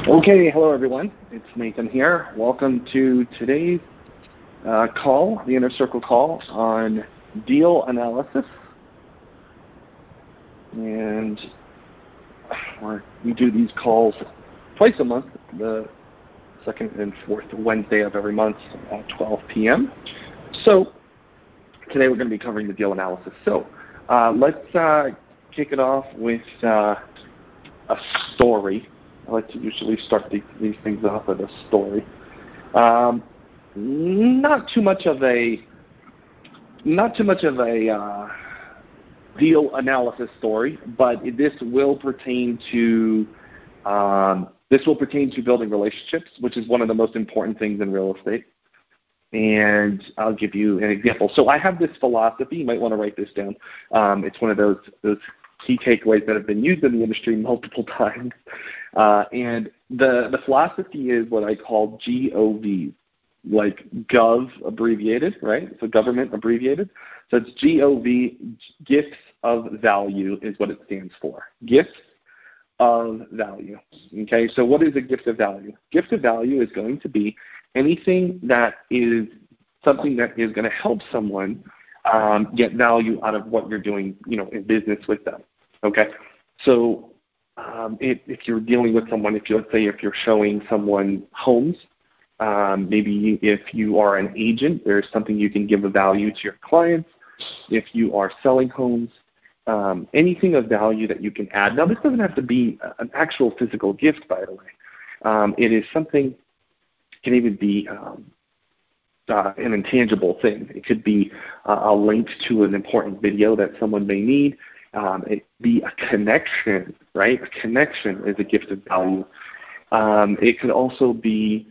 Okay, hello everyone. It's Nathan here. Welcome to today's call, the Inner Circle call on deal analysis. And we do these calls twice a month, the second and fourth Wednesday of every month at 12 p.m. So today we're going to be covering the deal analysis. So let's kick it off with a story. I like to usually start these things off with a story. Not too much of a deal analysis story, but this will pertain to building relationships, which is one of the most important things in real estate. And I'll give you an example. So I have this philosophy. You might want to write this down. It's one of those key takeaways that have been used in the industry multiple times. And the philosophy is what I call GOV, like Gov abbreviated, right? So government abbreviated. So it's GOV, gifts of value is what it stands for. Gifts of value. Okay, so what is a gift of value? Gift of value is going to be anything that is something that is going to help someone get value out of what you're doing, in business with them. Okay, so if you're dealing with someone, let's say if you're showing someone homes, maybe if you are an agent, there's something you can give a value to your clients. If you are selling homes, anything of value that you can add. Now, this doesn't have to be an actual physical gift, by the way. It is something, can even be an intangible thing. It could be a link to an important video that someone may need. It be a connection, right? A connection is a gift of value. It could also be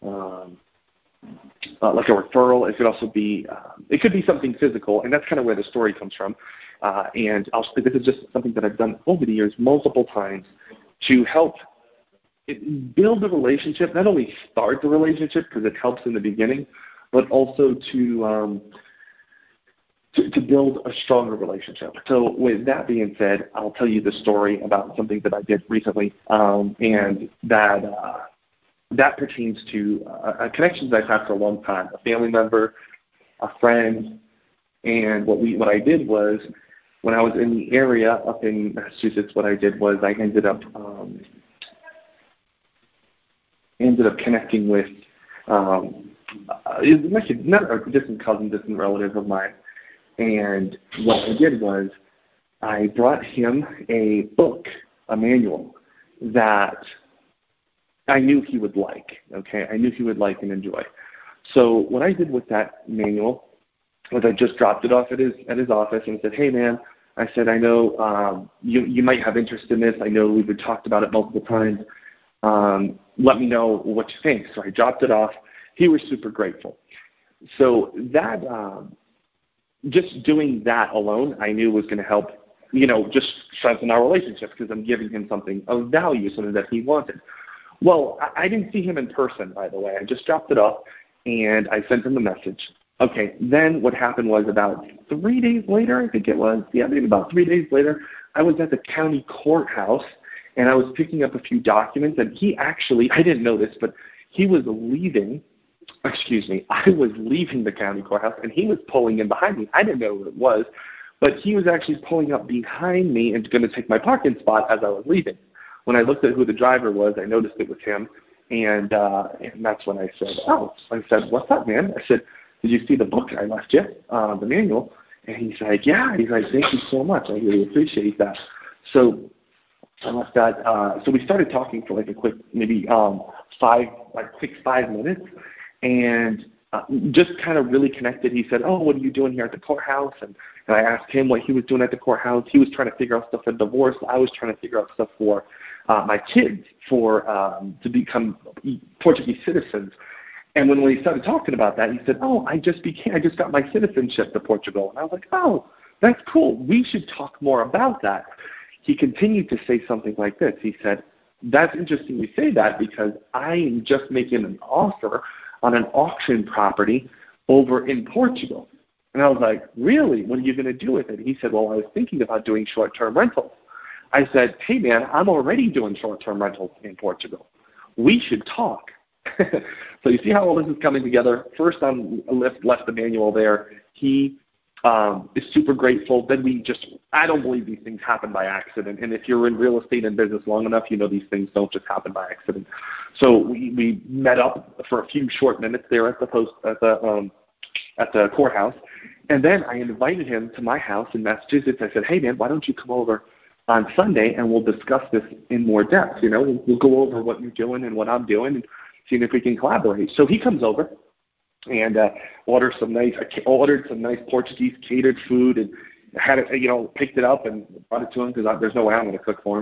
like a referral. It could also be, it could be something physical, and that's kind of where the story comes from. And this is just something that I've done over the years multiple times to help build a relationship, not only start the relationship because it helps in the beginning, but also to build a stronger relationship. So with that being said, I'll tell you the story about something that I did recently, and that pertains to a connection that I've had for a long time, a family member, a friend. And what I did was, when I was in the area up in Massachusetts, what I did was I ended up connecting with actually not a distant cousin, distant relative of mine. And what I did was I brought him a book, a manual that I knew he would like. Okay, I knew he would like and enjoy. So what I did with that manual was I just dropped it off at his office and said, "Hey man," I said, "I know you might have interest in this. I know we've talked about it multiple times. Let me know what you think." So I dropped it off. He was super grateful. So that just doing that alone, I knew was going to help, just strengthen our relationship because I'm giving him something of value, something that he wanted. Well, I didn't see him in person, by the way. I just dropped it off, and I sent him a message. Okay, then what happened was about 3 days later, I think it was, maybe about 3 days later, I was at the county courthouse, and I was picking up a few documents, and he actually, I didn't know this, but he was leaving, I was leaving the county courthouse, and he was pulling in behind me. I didn't know what it was, but he was actually pulling up behind me and going to take my parking spot as I was leaving. When I looked at who the driver was, I noticed it was him, and that's when I said, I said, "What's up, man?" I said, "Did you see the book I left you, the manual?" And he's like, "Yeah." He's like, "Thank you so much. I really appreciate that." So I left that. So we started talking for like a quick, maybe 5 minutes, and just kind of really connected. He said, "Oh, what are you doing here at the courthouse?" And I asked him what he was doing at the courthouse. He was trying to figure out stuff for divorce. I was trying to figure out stuff for my kids to become Portuguese citizens. And when we started talking about that, he said, "Oh, I just got my citizenship to Portugal." And I was like, "Oh, that's cool. We should talk more about that." He continued to say something like this. He said, "That's interesting you say that because I am just making an offer on an auction property over in Portugal." And I was like, "Really? What are you going to do with it?" He said, "Well, I was thinking about doing short-term rentals." I said, "Hey, man, I'm already doing short-term rentals in Portugal. we should talk. So you see how all this is coming together? First on left Emmanuel there. He is super grateful. Then I don't believe these things happen by accident. And if you're in real estate and business long enough, you know these things don't just happen by accident. So we met up for a few short minutes there at the courthouse. And then I invited him to my house in Massachusetts. I said, hey, man, why don't you come over on Sunday and we'll discuss this in more depth. We'll go over what you're doing and what I'm doing and seeing if we can collaborate. So he comes over and ordered some nice Portuguese catered food and had it, picked it up and brought it to him because there's no way I'm going to cook for him.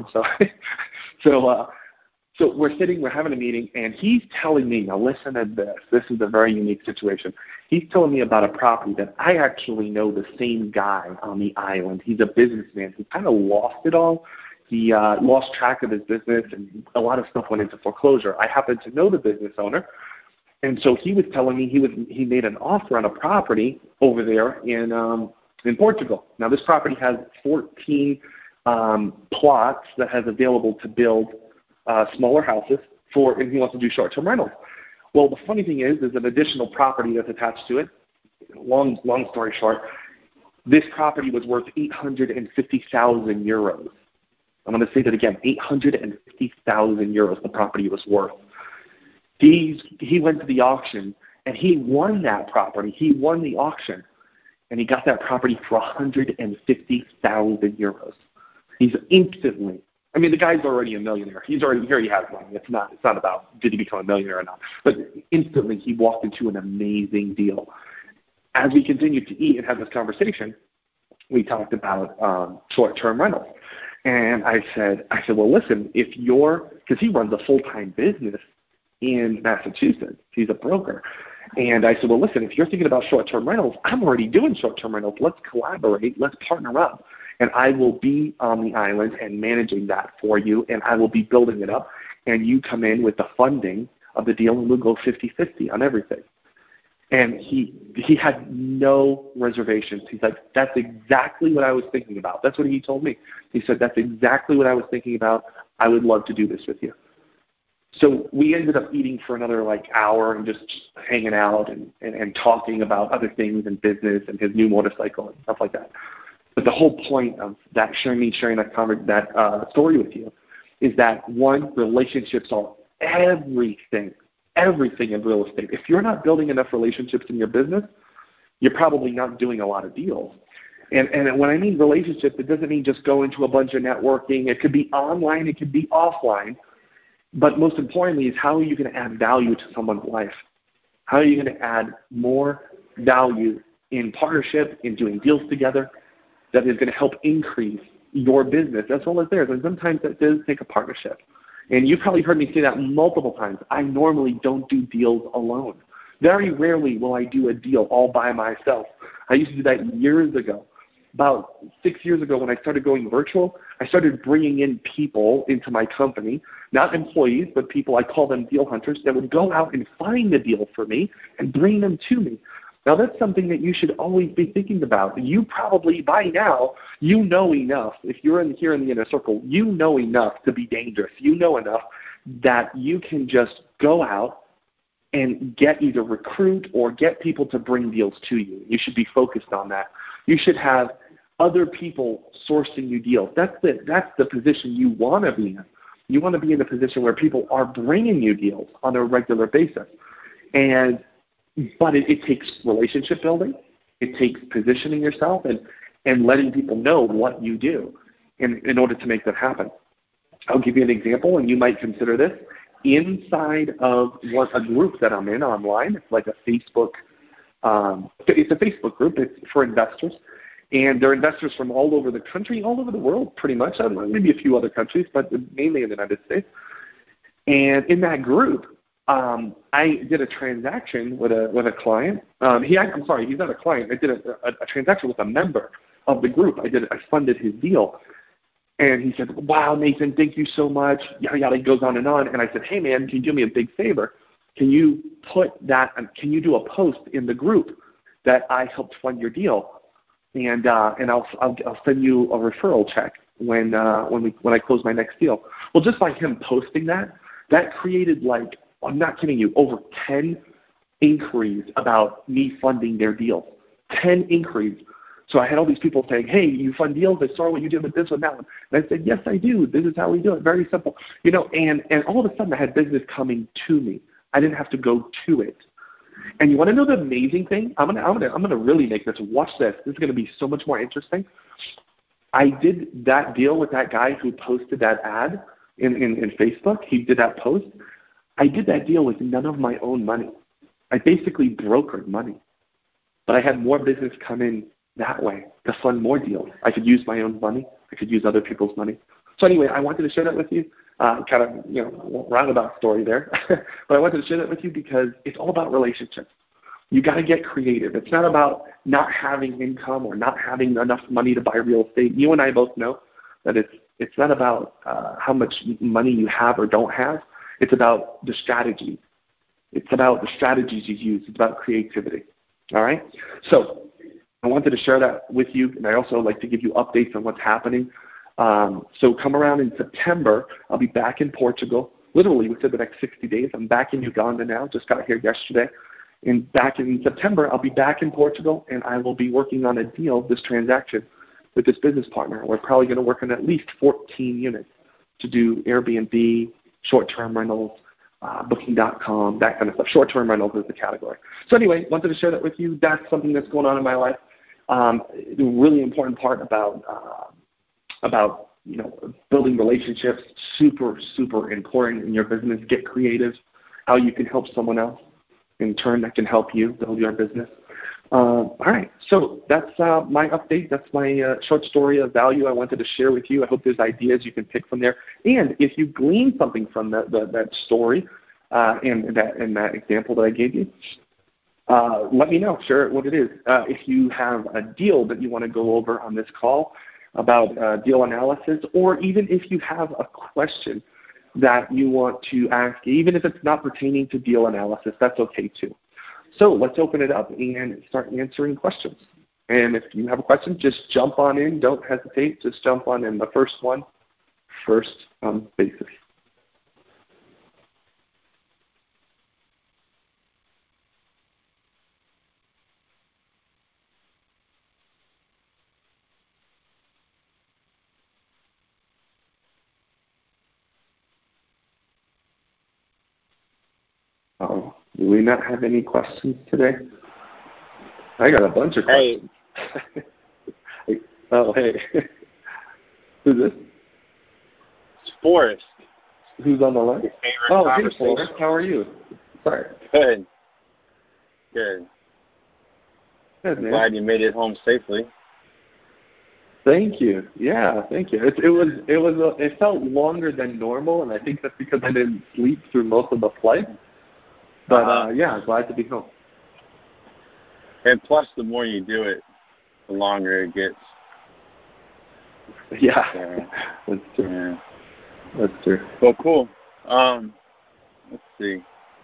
So we're having a meeting, and he's telling me, now listen to this. This is a very unique situation. He's telling me about a property that I actually know the same guy on the island. He's a businessman. He kind of lost it all. He lost track of his business, and a lot of stuff went into foreclosure. I happen to know the business owner, and so he was telling me he made an offer on a property over there in Portugal. Now, this property has 14 plots that has available to build smaller houses and he wants to do short-term rentals. Well, the funny thing is there's an additional property that's attached to it. Long story short, this property was worth 850,000 euros. I'm going to say that again, 850,000 euros the property was worth. He went to the auction, and he won that property. He won the auction, and he got that property for 150,000 euros. He's instantly, the guy's already a millionaire. He already has money. It's not about did he become a millionaire or not. But instantly he walked into an amazing deal. As we continued to eat and have this conversation, we talked about short-term rentals. And I said, well, listen, because he runs a full-time business in Massachusetts. He's a broker. And I said, well, listen, if you're thinking about short-term rentals, I'm already doing short-term rentals. Let's collaborate. Let's partner up. And I will be on the island and managing that for you, and I will be building it up. And you come in with the funding of the deal, and we'll go 50-50 on everything. And he had no reservations. He's like, that's exactly what I was thinking about. That's what he told me. He said, that's exactly what I was thinking about. I would love to do this with you. So we ended up eating for another hour and just hanging out and talking about other things and business and his new motorcycle and stuff like that. But the whole point of that sharing that story with you is that, one, relationships are everything in real estate. If you're not building enough relationships in your business, you're probably not doing a lot of deals. And when I mean relationships, it doesn't mean just going to a bunch of networking. It could be online. It could be offline. But most importantly is how are you going to add value to someone's life? How are you going to add more value in partnership, in doing deals together that is going to help increase your business as well as theirs? And sometimes that does take a partnership. And you've probably heard me say that multiple times. I normally don't do deals alone. Very rarely will I do a deal all by myself. I used to do that years ago. About 6 years ago when I started going virtual, I started bringing in people into my company, not employees, but people, I call them deal hunters, that would go out and find a deal for me and bring them to me. Now, that's something that you should always be thinking about. You probably, by now, you know enough. If you're here in the inner circle, you know enough to be dangerous. You know enough that you can just go out and get either recruit or get people to bring deals to you. You should be focused on that. You should have other people sourcing you deals. That's the position you want to be in. You want to be in a position where people are bringing you deals on a regular basis. But it takes relationship building. It takes positioning yourself and letting people know what you do in order to make that happen. I'll give you an example, and you might consider this. Inside of a group that I'm in online, it's like a Facebook. It's a Facebook group. It's for investors. And they're investors from all over the country, all over the world, pretty much. Maybe a few other countries, but mainly in the United States. And in that group, I did a transaction with a client. He's not a client. I did a transaction with a member of the group. I funded his deal. And he said, wow, Nathan, thank you so much. Yada, yada, it goes on. And I said, hey, man, can you do me a big favor? Can you do a post in the group that I helped fund your deal? And I'll send you a referral check when I close my next deal. Well, just by him posting that, That created, like, I'm not kidding you, over 10 inquiries about me funding their deals. 10 inquiries. So I had all these people saying, hey, you fund deals? I saw what you did with this one, that one. And I said, yes, I do. This is how we do it. Very simple. You know, and all of a sudden I had business coming to me. I didn't have to go to it. And you want to know the amazing thing? I'm gonna really make this. Watch this. This is going to be so much more interesting. I did that deal with that guy who posted that ad in Facebook. He did that post. I did that deal with none of my own money. I basically brokered money. But I had more business come in that way to fund more deals. I could use my own money. I could use other people's money. So anyway, I wanted to share that with you. Kind of, you know, roundabout story there. But I wanted to share that with you because it's all about relationships. You got to get creative. It's not about not having income or not having enough money to buy real estate. You and I both know that it's not about how much money you have or don't have. It's about the strategy. It's about the strategies you use. It's about creativity. All right? So I wanted to share that with you, and I also like to give you updates on what's happening. So come around in September. I'll be back in Portugal, literally within the next 60 days. I'm back in Uganda now. Just got here yesterday. And back in September, I'll be back in Portugal, and I will be working on a deal, this transaction, with this business partner. We're probably going to work on at least 14 units to do Airbnb, short-term rentals, Booking.com, that kind of stuff. Short-term rentals is the category. So anyway, wanted to share that with you. That's something that's going on in my life. The really important part about you know, building relationships, super, super important in your business. Get creative, how you can help someone else. In turn, that can help you build your business. All right, so that's my update. That's my short story of value I wanted to share with you. I hope there's ideas you can pick from there. And if you glean something from that story and that example that I gave you, let me know. Share what it is. If you have a deal that you want to go over on this call about deal analysis, or even if you have a question that you want to ask, even if it's not pertaining to deal analysis, that's okay too. So let's open it up and start answering questions. And if you have a question, just jump on in. Don't hesitate. Just jump on in. The first one, first basis. Oh, do we not have any questions today? I got a bunch of questions. Hey. Oh, hey. Who's this? It's Forrest. Who's on the line? Oh, hey, Forrest. How are you? Sorry. Good. Good, man. Glad you made it home safely. Thank you. Yeah, thank you. It felt longer than normal, and I think that's because I didn't sleep through most of the flight. But yeah, glad to be home. And plus, the more you do it, the longer it gets. Yeah, that's true. Yeah. That's true. Well, cool. Let's see.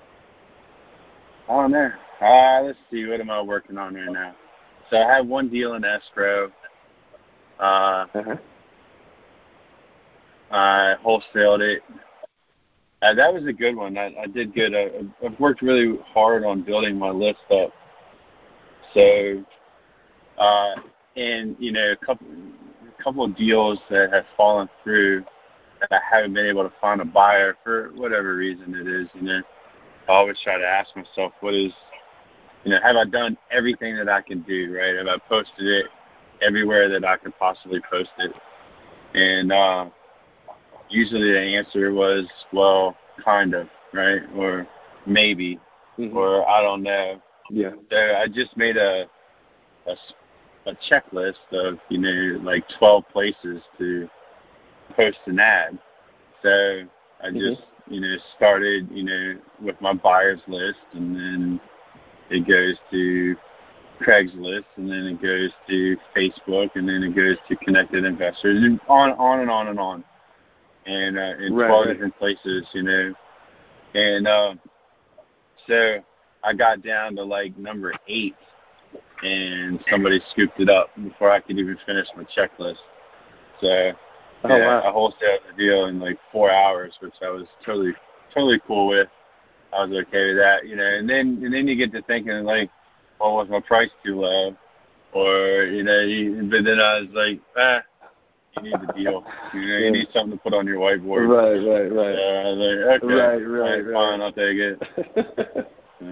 On there. Let's see. What am I working on right now? So I have one deal in escrow. I wholesaled it. That was a good one. I did good. I've worked really hard on building my list up. So, and you know, a couple of deals that have fallen through that I haven't been able to find a buyer for whatever reason it is. You know, I always try to ask myself, have I done everything that I can do? Right? Have I posted it everywhere that I could possibly post it? And usually the answer was, well, kind of, right? Or maybe, or I don't know. Yeah. So I just made a checklist of, like 12 places to post an ad. So I just, started, with my buyer's list, and then it goes to Craigslist, and then it goes to Facebook, and then it goes to Connected Investors, and on and on and on. And in 12 different places, And so I got down to like number 8, and somebody scooped it up before I could even finish my checklist. So wow. I wholesaled the deal in like 4 hours, which I was totally totally cool with. I was okay with that, you know. And then you get to thinking like, well, was my price too low? Or, you know, but then I was like, you need the deal. You know, you need something to put on your whiteboard. Right. I was like, okay, Right. fine, I'll take it.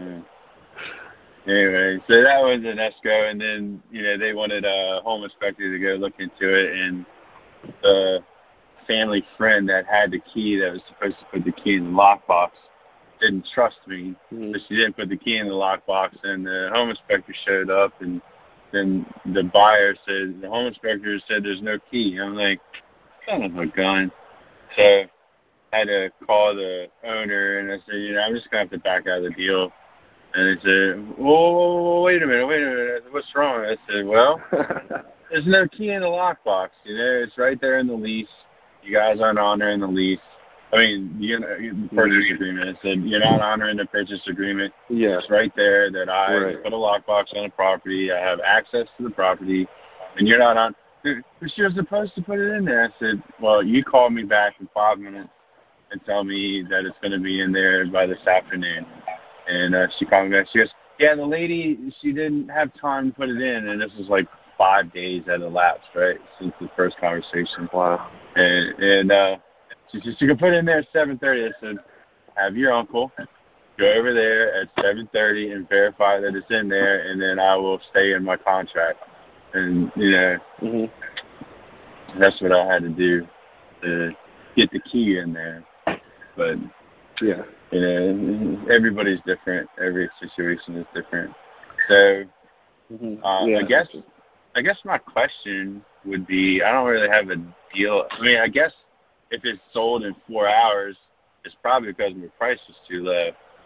Anyway, so that was an escrow, and then, you know, they wanted a home inspector to go look into it, and the family friend that had the key that was supposed to put the key in the lockbox didn't trust me, so she didn't put the key in the lockbox, and the home inspector showed up, and then the buyer said, the home inspector said there's no key. I'm like, son of a gun. So I had to call the owner, and I said, you know, I'm just going to have to back out of the deal. And they said, whoa, wait a minute. I said, what's wrong? I said, well, there's no key in the lockbox. You know, it's right there in the lease. You guys aren't honoring the lease. I mean, the purchase agreement. I said, you're not honoring the purchase agreement. Yeah. It's right there that I put a lockbox on the property. I have access to the property, and you're not on. You're supposed to put it in there. I said, well, you call me back in 5 minutes and tell me that it's going to be in there by this afternoon. And she called me back. She goes, yeah, the lady, she didn't have time to put it in. And this was like 5 days had elapsed, right, since the first conversation. Wow. And she said, you can put it in there at 7:30. I said, have your uncle go over there at 7:30 and verify that it's in there, and then I will stay in my contract. And, you know, that's what I had to do to get the key in there. But, yeah. You know, everybody's different. Every situation is different. So, I guess my question would be, I don't really have a deal. I mean, I guess if it's sold in 4 hours, it's probably because my price is too low.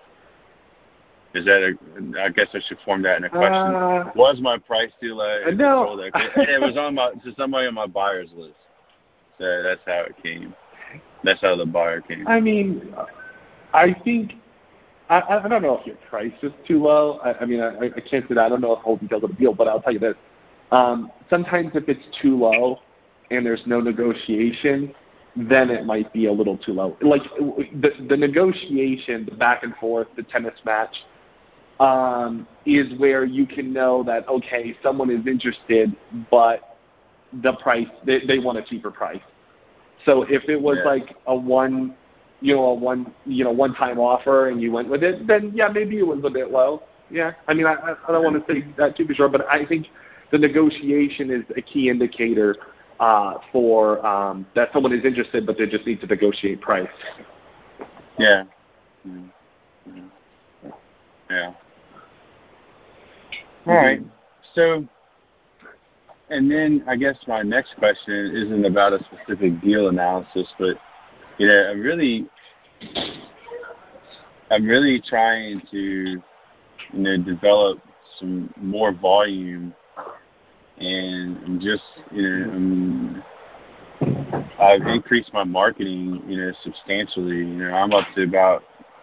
I guess I should form that in a question. Was my price too low? No. It was to somebody on my buyer's list. So that's how it came. That's how the buyer came. I mean, I think, I don't know if your price is too low. I mean, I can't say that. I don't know the whole details of the deal, but I'll tell you this. Sometimes if it's too low and there's no negotiation, then it might be a little too low. Like the negotiation, the back and forth, the tennis match, is where you can know that, okay, someone is interested, but the price, they want a cheaper price. So if it was like a one-time offer and you went with it, then yeah, maybe it was a bit low. Yeah, I mean, I don't want to say that too for sure, but I think the negotiation is a key indicator for that someone is interested, but they just need to negotiate price. Yeah. Mm-hmm. Yeah. All right. So, and then I guess my next question isn't about a specific deal analysis, but you know, I'm really trying to, develop some more volume, and just, I've increased my marketing, substantially. I'm up to about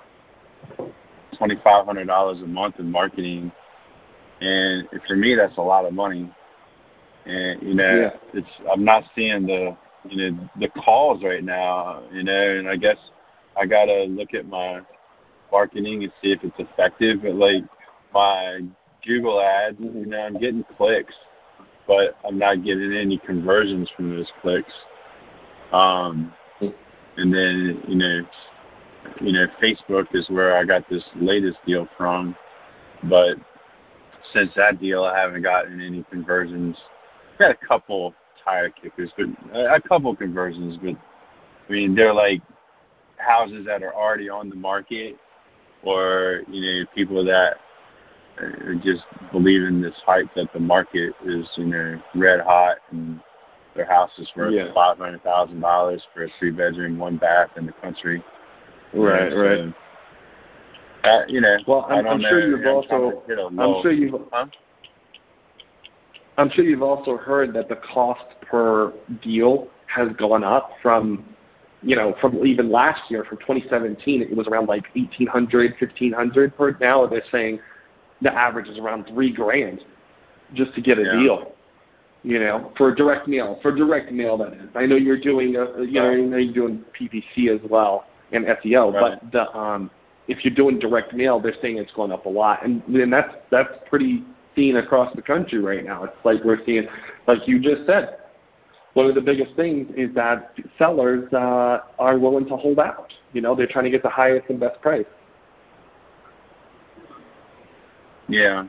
$2,500 a month in marketing, and for me, that's a lot of money. And I'm not seeing the calls right now, and I guess I gotta look at my marketing and see if it's effective. But like my Google ads, I'm getting clicks, but I'm not getting any conversions from those clicks. And then Facebook is where I got this latest deal from, but since that deal, I haven't gotten any conversions. Got a couple tire kickers, but a couple conversions. But I mean, they're like houses that are already on the market, or people that just believe in this hype that the market is red hot and their house is worth $500,000 for a 3-bedroom, 1-bath in the country. Right. Well, I'm sure you've also heard that the cost per deal has gone up from even last year, from 2017, it was around like $1,800, $1,500 per. Now they're saying the average is around $3,000 just to get a deal. For a direct mail. That is. I know you're doing you're doing PPC as well. and SEO. Right. But if you're doing direct mail, they're saying it's going up a lot, and that's pretty seen across the country right now. It's like we're seeing, like you just said, one of the biggest things is that sellers are willing to hold out. They're trying to get the highest and best price. Yeah.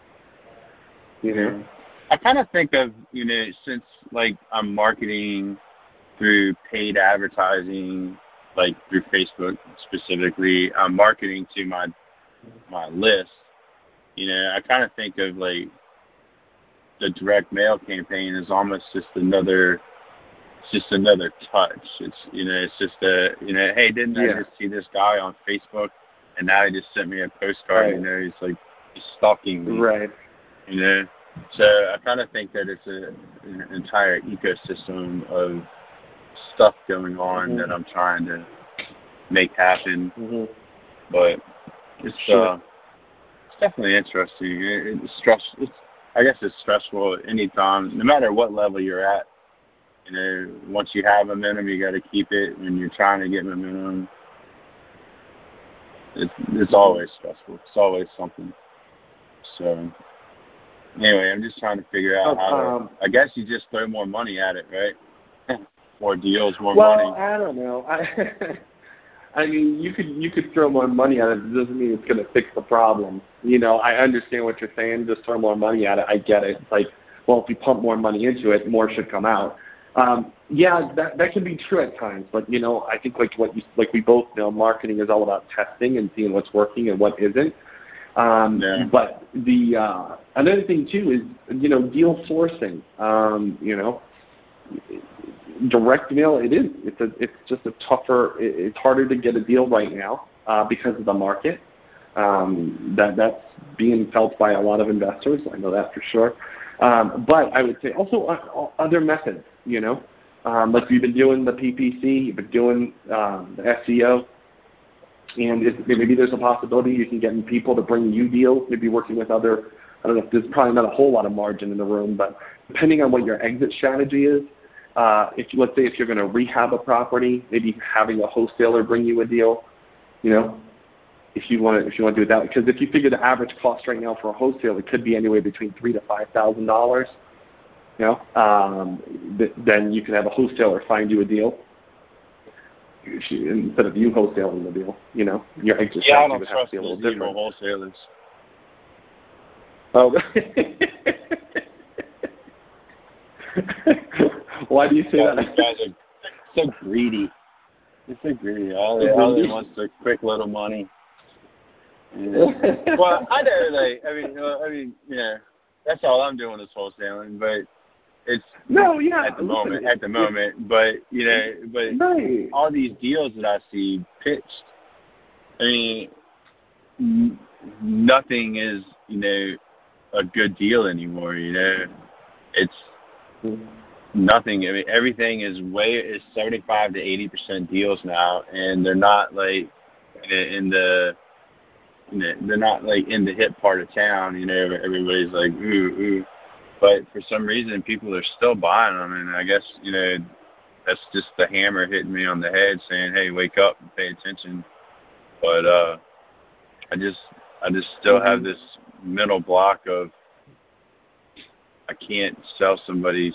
I kind of think of, since like I'm marketing through paid advertising, like through Facebook specifically, I'm marketing to my list. I kind of think of like the direct mail campaign is almost just another touch. It's just hey, didn't I just see this guy on Facebook, and now he just sent me a postcard. Right. He's stalking me. Right. So I kind of think that it's an entire ecosystem of stuff going on that I'm trying to make happen. But it's definitely interesting. I guess it's stressful at any time, no matter what level you're at. Once you have momentum, you got to keep it. When you're trying to get momentum, it's always stressful. It's always something. So anyway, I'm just trying to figure out how to, I guess you just throw more money at it, right? More deals, more money. Well, I don't know. I mean, you could throw more money at it. It doesn't mean it's going to fix the problem. I understand what you're saying. Just throw more money at it. I get it. It's like, well, if you pump more money into it, more should come out. Yeah, that can be true at times. But I think like we both know, marketing is all about testing and seeing what's working and what isn't. But the another thing too is deal sourcing. Direct mail, it's just a tougher. It's harder to get a deal right now because of the market. That's being felt by a lot of investors. I know that for sure. But I would say also other methods. Like you've been doing the PPC, you've been doing the SEO. And maybe there's a possibility you can get people to bring you deals, maybe working with other, I don't know, there's probably not a whole lot of margin in the room, but depending on what your exit strategy is, let's say if you're going to rehab a property, maybe having a wholesaler bring you a deal, if you want to do it that way. Because if you figure the average cost right now for a wholesaler, it could be anywhere between $3,000 to $5,000, then you can have a wholesaler find you a deal. Instead of you wholesaling the deal, your exit strategy would have to be a little different. Wholesalers. Oh. Why do you say that? These guys are so greedy. They're so greedy. All they want is a quick little money. Well, I know. That's all I'm doing is wholesaling, but. It's at the moment, but right. all these deals that I see pitched, nothing is a good deal anymore. It's nothing. Everything is 75 to 80% deals now, and they're not like in the they're not like in the hip part of town. Everybody's like ooh. But for some reason, people are still buying them, and I guess that's just the hammer hitting me on the head, saying, "Hey, wake up and pay attention." But I just still have this mental block of I can't sell somebody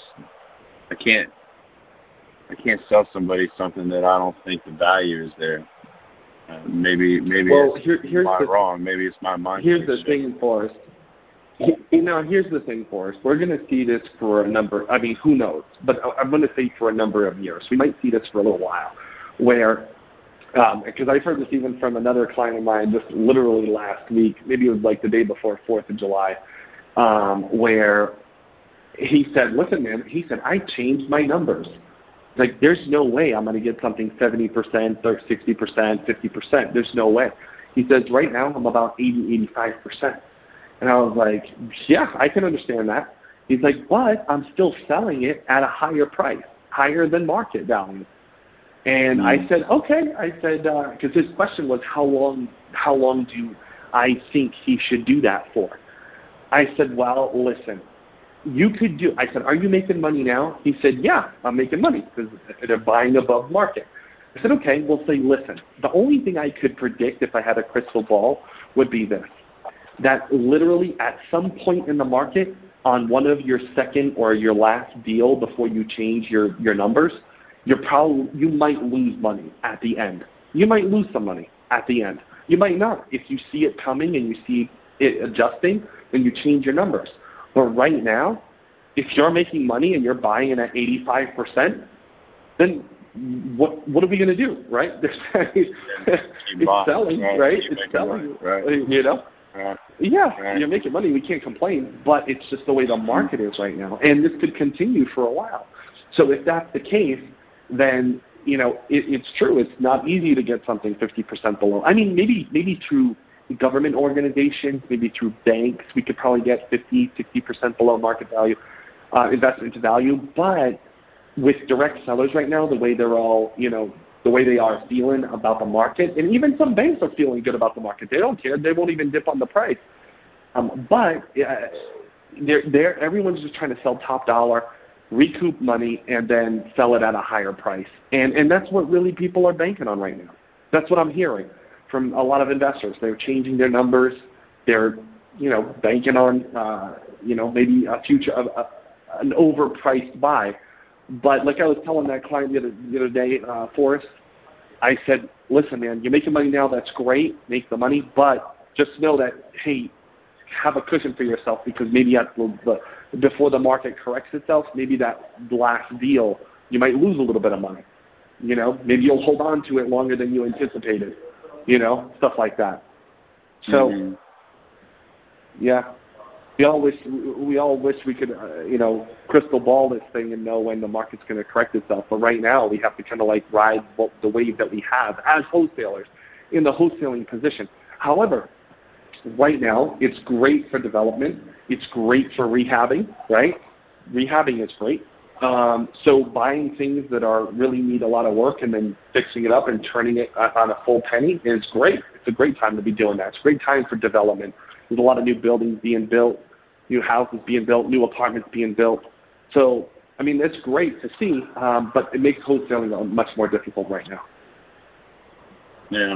something that I don't think the value is there. Maybe here's wrong. Maybe it's my mindset. Here's the thing for us. Here's the thing for us. We're going to see this for a number. Who knows? But I'm going to say for a number of years. We might see this for a little while, where because I've heard this even from another client of mine just literally last week. Maybe it was like the day before 4th of July, where he said, "Listen, man," he said, "I changed my numbers. Like, there's no way I'm going to get something 70% or 60%, 50%. There's no way." He says, "Right now I'm about 80, 85%. And I was like, yeah, I can understand that. He's like, but I'm still selling it at a higher price, higher than market value. And I said, okay. I said, because his question was, how long do I think he should do that for? I said, well, listen, I said, are you making money now? He said, yeah, I'm making money because they're buying above market. I said, okay, we'll say, listen, the only thing I could predict if I had a crystal ball would be this, that literally at some point in the market on one of your second or your last deal before you change your numbers, you might lose money at the end. You might lose some money at the end. You might not. If you see it coming and you see it adjusting, then you change your numbers. But right now, if you're making money and you're buying it at 85%, then what are we going to do, right? It's selling, right? It's selling, right? You know? Right. Yeah, right. You're making money. We can't complain, but it's just the way the market is right now, and this could continue for a while. So if that's the case, then it's true. It's not easy to get something 50% below. I mean, maybe through government organizations, maybe through banks, we could probably get 50-60% below market value, investment to value, but with direct sellers right now, the way they're all, the way they are feeling about the market, and even some banks are feeling good about the market. They don't care. They won't even dip on the price. But everyone's just trying to sell top dollar, recoup money, and then sell it at a higher price. And that's what really people are banking on right now. That's what I'm hearing from a lot of investors. They're changing their numbers. They're, banking on, maybe a future of an overpriced buy. But like I was telling that client the other day, Forrest, I said, listen, man, you're making money now. That's great. Make the money. But just know that, hey, have a cushion for yourself, because maybe before the market corrects itself, maybe that last deal, you might lose a little bit of money. Maybe you'll hold on to it longer than you anticipated, stuff like that. So, yeah. We all wish we could, crystal ball this thing and know when the market's going to correct itself. But right now, we have to kind of ride the wave that we have as wholesalers in the wholesaling position. However, right now, it's great for development. It's great for rehabbing, right? Rehabbing is great. So buying things that really need a lot of work and then fixing it up and turning it on a full penny is great. It's a great time to be doing that. It's a great time for development. There's a lot of new buildings being built, new houses being built, new apartments being built. So, I mean, it's great to see, but it makes wholesaling much more difficult right now. Yeah.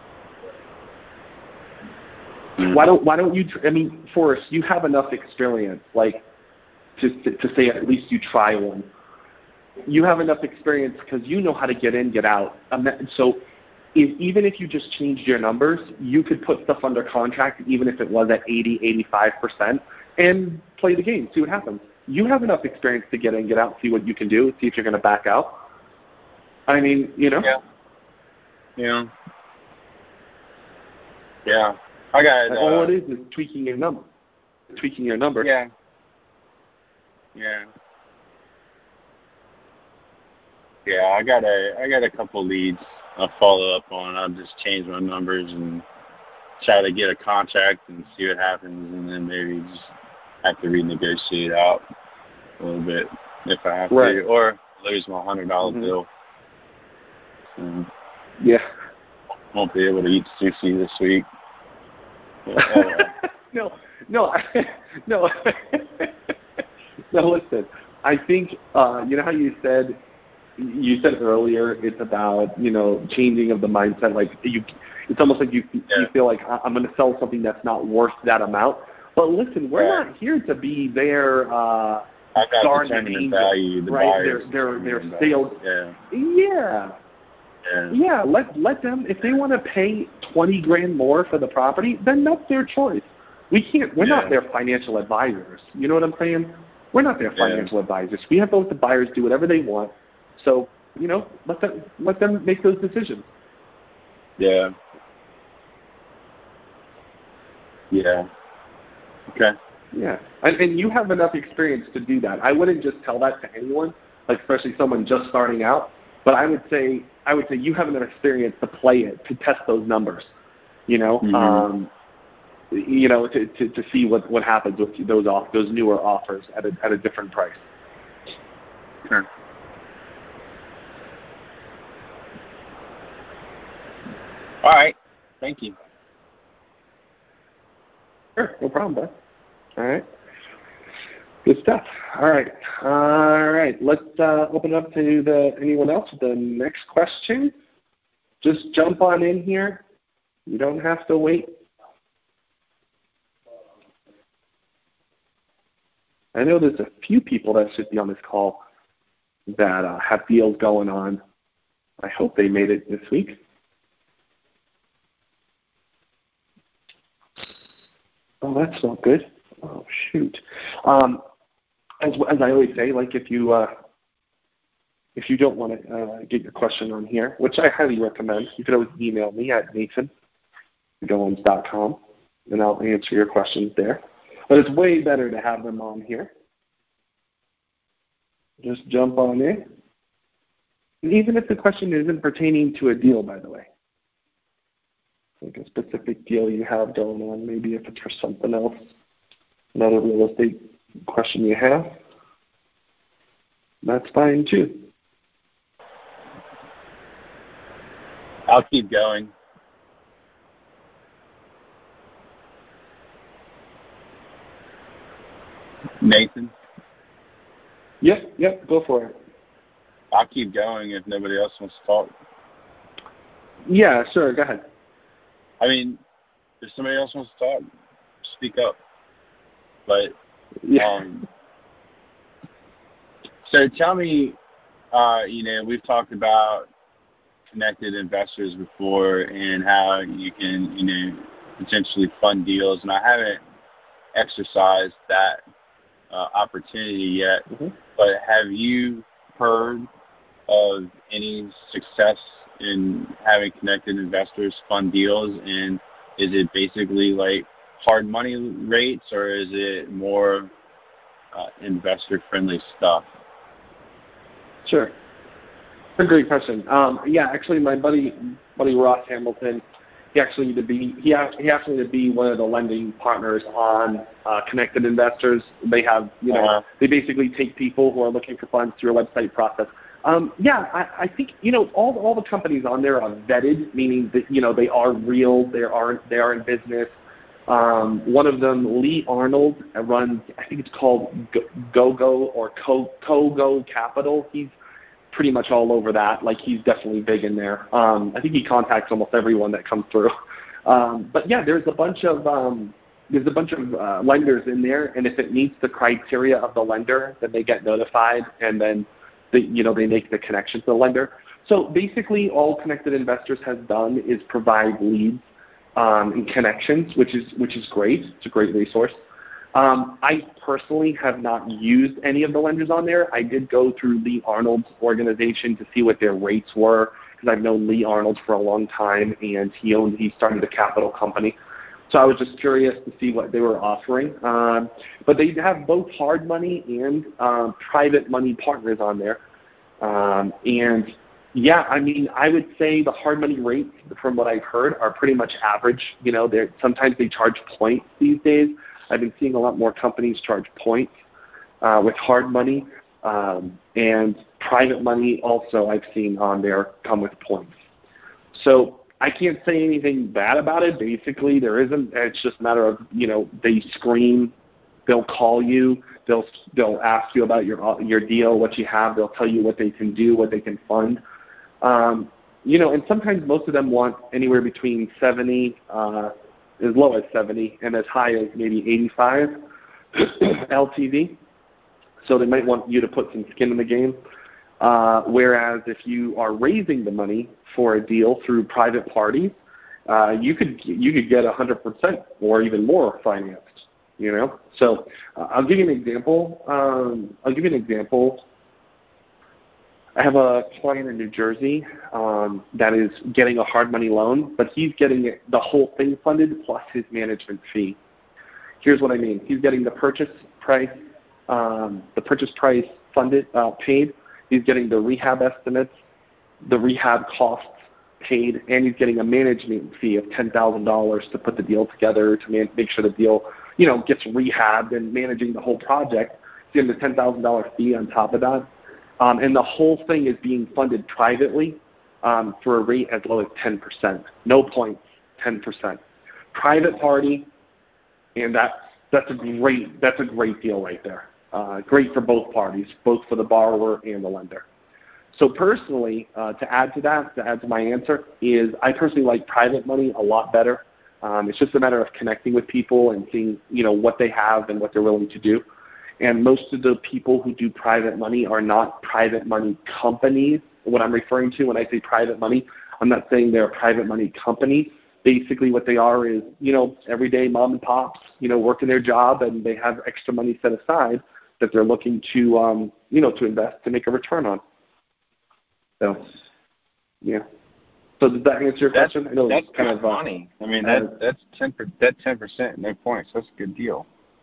Why don't you? Forrest, you have enough experience, to say at least you try one. You have enough experience because you know how to get in, get out. So even if you just changed your numbers, you could put stuff under contract, even if it was at 80-85%, and play the game, see what happens. You have enough experience to get in, get out, see what you can do, see if you're going to back out. I mean, Yeah. I got all it is tweaking your number. Yeah. I got a couple leads I'll follow up on. I'll just change my numbers and try to get a contract and see what happens, and then maybe just have to renegotiate out a little bit if I have to, or lose my $100 bill. So, yeah. Won't be able to eat sushi this week. No. No, listen. I think you know how you said earlier, it's about changing of the mindset. It's almost like you feel like I'm going to sell something that's not worth that amount. But listen, we're not here to be their guardian angel, right? Their sales. Yeah. Let them, if they want to pay $20,000 more for the property, then that's their choice. We're not their financial advisors. You know what I'm saying? We're not their financial advisors. We have to let the buyers do whatever they want. So, let them make those decisions. Yeah. Okay. Yeah. And you have enough experience to do that. I wouldn't just tell that to anyone, especially someone just starting out. But I would say you have enough experience to play it, to test those numbers, to see what happens with those newer offers at a different price. Sure. All right. Thank you. Sure, no problem, bud. All right. Good stuff. All right. Let's open it up to anyone else with the next question. Just jump on in here. You don't have to wait. I know there's a few people that should be on this call that have deals going on. I hope they made it this week. Oh, that's not good. Oh, shoot. As I always say, like if you don't want to get your question on here, which I highly recommend, you can always email me at nathan@goins.com, and I'll answer your questions there. But it's way better to have them on here. Just jump on in. And even if the question isn't pertaining to a deal, by the way. Like a specific deal you have going on, maybe if it's for something else, another real estate question you have, that's fine too. I'll keep going. Nathan? Yep, go for it. I'll keep going if nobody else wants to talk. Yeah, sure, go ahead. I mean, if somebody else wants to talk, speak up. But, so tell me, we've talked about connected investors before and how you can, potentially fund deals, and I haven't exercised that opportunity yet. Mm-hmm. But have you heard of any success in having connected investors fund deals? And is it basically like hard money rates, or is it more investor-friendly stuff? Sure. That's a great question. Actually, my buddy Ross Hamilton, he asked me to be one of the lending partners on Connected Investors. They have, they basically take people who are looking for funds through a website process. I think all the companies on there are vetted, meaning that they are real, they are in business. One of them, Lee Arnold, runs, I think it's called GoGo or Kogo Capital. He's pretty much all over that. Like, he's definitely big in there. I think he contacts almost everyone that comes through. There's a bunch of lenders in there, and if it meets the criteria of the lender, then they get notified, and then they make the connection to the lender. So basically, all Connected Investors has done is provide leads and connections, which is great. It's a great resource. I personally have not used any of the lenders on there. I did go through Lee Arnold's organization to see what their rates were, because I've known Lee Arnold for a long time, and he started a capital company. So I was just curious to see what they were offering. But they have both hard money and private money partners on there. I would say the hard money rates, from what I've heard, are pretty much average. Sometimes they charge points these days. I've been seeing a lot more companies charge points with hard money, and private money also I've seen on there come with points. So I can't say anything bad about it. Basically, there isn't. It's just a matter of, they screen, they'll call you, they'll ask you about your deal, what you have. They'll tell you what they can do, what they can fund. And sometimes most of them want anywhere between 70, as low as 70, and as high as maybe 85 LTV. So they might want you to put some skin in the game. Whereas if you are raising the money for a deal through private parties, you could get 100% or even more financed. So I'll give you an example. I have a client in New Jersey that is getting a hard money loan, but he's getting the whole thing funded plus his management fee. Here's what I mean. He's getting the purchase price funded, paid. He's getting the rehab estimates, the rehab costs paid, and he's getting a management fee of $10,000 to put the deal together, to make sure the deal, gets rehabbed, and managing the whole project. He's getting the $10,000 fee on top of that. And the whole thing is being funded privately for a rate as low as 10%. No points, 10%. Private party, and that's a great deal right there. great for both parties, both for the borrower and the lender. So personally, to add to my answer, is I personally like private money a lot better. It's just a matter of connecting with people and seeing, what they have and what they're willing to do. And most of the people who do private money are not private money companies. What I'm referring to when I say private money, I'm not saying they're a private money company. Basically what they are is, everyday mom and pops, working their job, and they have extra money set aside that they're looking to, to invest to make a return on. So, yeah. So does that answer your question? I know that's it's kind of money. I mean, that's 10%, no points. That's a good deal.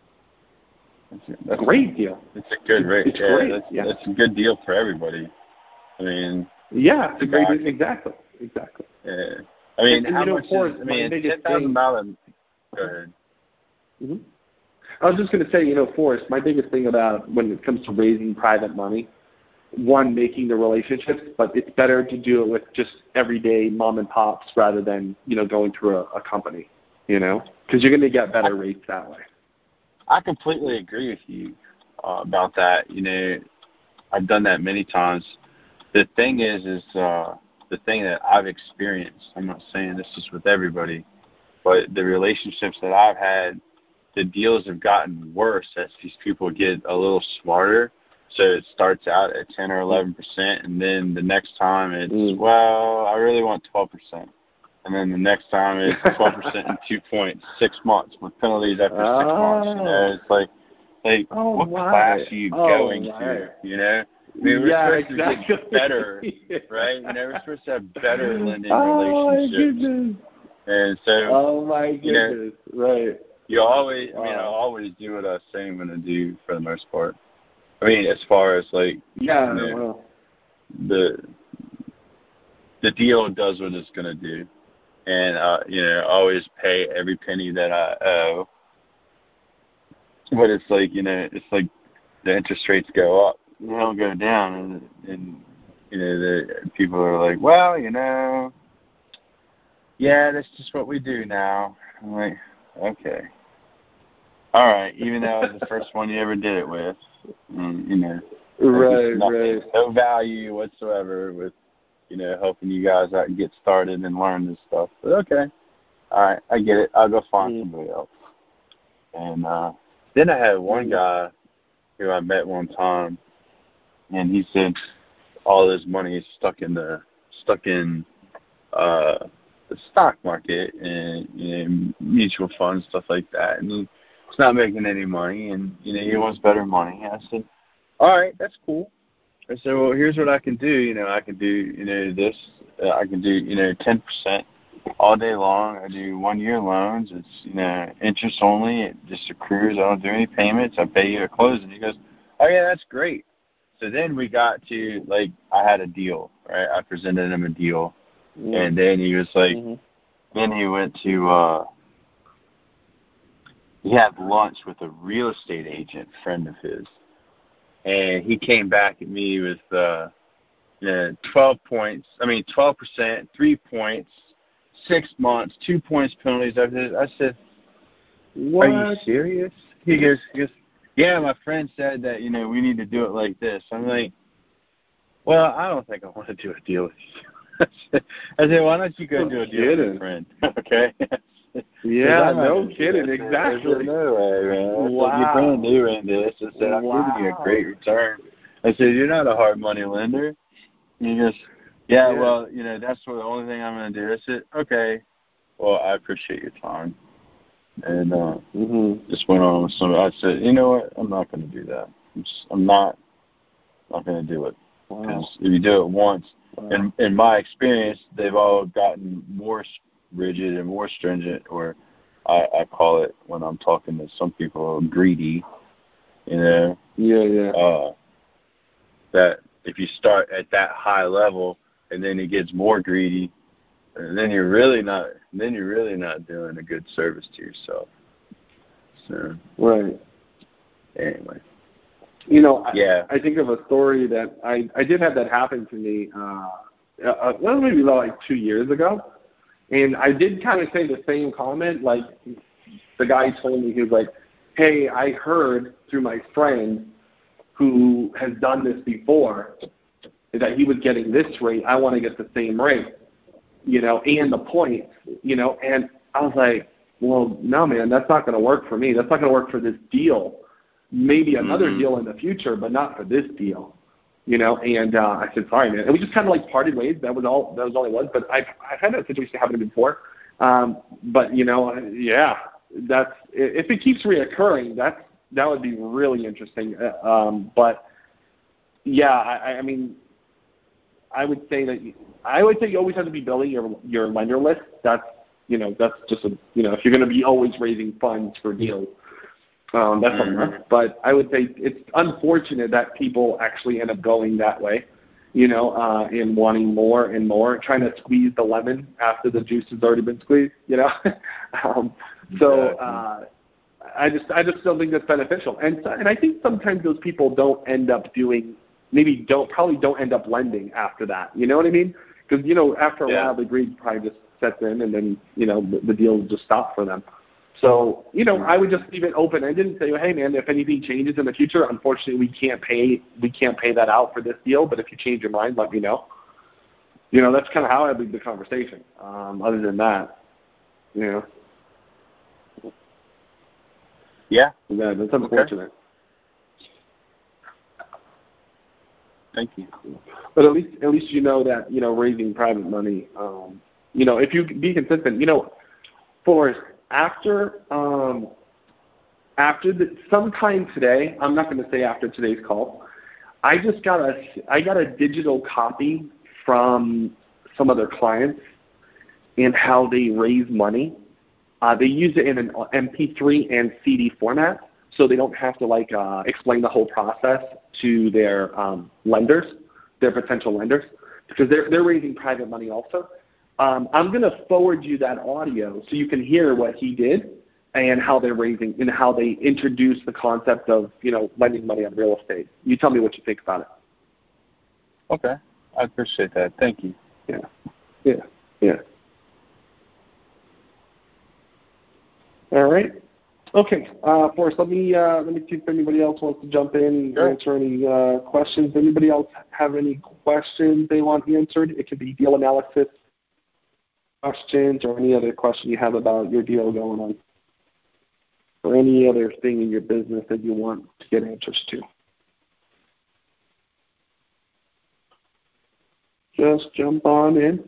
That's great deal. It's a good rate. It's great. That's a good deal for everybody. I mean, yeah, it's a great deal. Exactly. Yeah. I mean, and how much is, $10,000. Go ahead. Mm-hmm. I was just going to say, Forrest, my biggest thing about when it comes to raising private money, one, making the relationships, but it's better to do it with just everyday mom and pops rather than, going through a company, because you're going to get better rates that way. I completely agree with you about that. I've done that many times. The thing is the thing that I've experienced, I'm not saying this is with everybody, but the relationships that I've had, the deals have gotten worse as these people get a little smarter. So it starts out at 10 or 11%, and then the next time it's, well, I really want 12%. And then the next time it's 12% in 2.6 months with penalties after 6 months. It's like what class are you going to, I mean, we're supposed to get better, right? We're supposed to have better lending relationships. My goodness. And so, my goodness, right. You always, I always do what I was saying I'm going to do for the most part. I mean, as far as the deal does what it's going to do. And, always pay every penny that I owe. But it's it's like the interest rates go up. They don't go down. And the people are like, well, yeah, that's just what we do now. I'm like, okay. All right, even though it was the first one you ever did it with. Right. No value whatsoever with, helping you guys out and get started and learn this stuff. But okay. All right, I get it. I'll go find somebody else. And then I had one guy who I met one time, and he said all his money is stuck in the stock market and mutual funds, stuff like that. And he's not making any money, and he wants better money. I said, all right, that's cool. I said, well, here's what I can do. I can do this. I can do 10% all day long. I do 1-year loans. It's interest only. It just accrues. I don't do any payments. I pay you at closing. He goes, oh yeah, that's great. So then we got to I had a deal, right? I presented him a deal, and then he was like, then he went to he had lunch with a real estate agent friend of his, and he came back at me with 12 points. I mean 12%, 3 points, 6 months, 2 points penalties after this. I said, what? Are you serious? He goes, yeah, my friend said that, we need to do it like this. I'm like, well, I don't think I want to do a deal with you. I said, why don't you go do a deal with your friend? Okay? Yeah, no kidding, exactly. I said, no way, man. Wow. I said, you're brand new in this. I said, I'm giving you a great return. I said, you're not a hard money lender. And he goes, yeah, well, that's the only thing I'm going to do. I said, okay, well, I appreciate your time. And just went on with something. I said, you know what? I'm not going to do that. I'm not going to do it. Because if you do it once, in my experience, they've all gotten more rigid and more stringent, or I call it, when I'm talking to some people, greedy. That if you start at that high level and then it gets more greedy, and then you're really not doing a good service to yourself. So anyway, I think of a story that I did have that happen to me. Maybe about 2 years ago, and I did kind of say the same comment. Like the guy told me, he was like, "Hey, I heard through my friend who has done this before, that he was getting this rate, I want to get the same rate, and the points, and I was like, well, no, man, that's not going to work for me. That's not going to work for this deal. Maybe another deal in the future, but not for this deal, and I said, sorry, man. And we just kind of like parted ways. That was all it was. But I've had that situation happen before. But, yeah, that's, if it keeps reoccurring, that would be really interesting. But, yeah, I mean, I would say you always have to be building your lender list. That's just if you're going to be always raising funds for deals, that's something. But I would say it's unfortunate that people actually end up going that way, and wanting more and more, trying to squeeze the lemon after the juice has already been squeezed, So I just don't think that's beneficial. And I think sometimes those people don't end up probably don't end up lending after that. You know what I mean? Because, after a while, the greed probably just sets in, and then, the deal just stops for them. So, I would just leave it open-ended and say, hey, man, if anything changes in the future, unfortunately, we can't pay that out for this deal, but if you change your mind, let me know. That's kind of how I lead the conversation. Other than that, Yeah. That's unfortunate. Okay. Thank you. But at least that, raising private money, if you be consistent, for after sometime today, I'm not going to say after today's call, I got a digital copy from some of their clients and how they raise money. They use it in an MP3 and CD format, so they don't have to explain the whole process to their lenders, their potential lenders, because they're raising private money also. I'm going to forward you that audio so you can hear what he did and how they're raising and how they introduce the concept of lending money on real estate. You tell me what you think about it. Okay, I appreciate that. Thank you. Yeah. All right. Okay, Forrest, let me see if anybody else wants to jump in and answer any questions. Anybody else have any questions they want answered? It could be deal analysis questions or any other question you have about your deal going on, or any other thing in your business that you want to get answers to. Just jump on in.